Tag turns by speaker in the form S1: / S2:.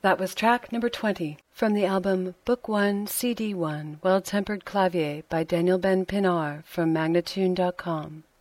S1: That was track number 20 from the album Book 1, CD 1, Well-Tempered Clavier by Daniel Ben Pinar from Magnatune.com.